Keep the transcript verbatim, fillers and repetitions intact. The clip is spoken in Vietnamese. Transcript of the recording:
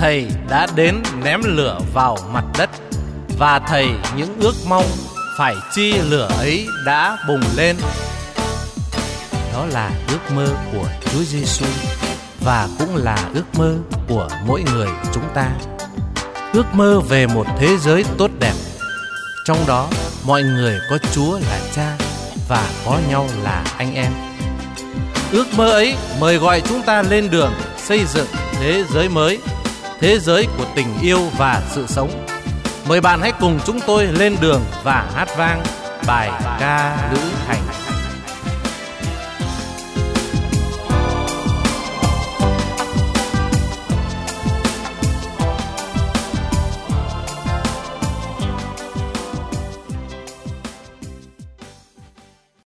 Thầy đã đến ném lửa vào mặt đất, và Thầy những ước mong phải chi lửa ấy đã bùng lên. Đó là ước mơ của Chúa Giêsu, và cũng là ước mơ của mỗi người chúng ta. Ước mơ về một thế giới tốt đẹp, trong đó mọi người có Chúa là Cha và có nhau là anh em. Ước mơ ấy mời gọi chúng ta lên đường xây dựng thế giới mới, thế giới của tình yêu và sự sống. Mời bạn hãy cùng chúng tôi lên đường và hát vang bài ca lữ hành.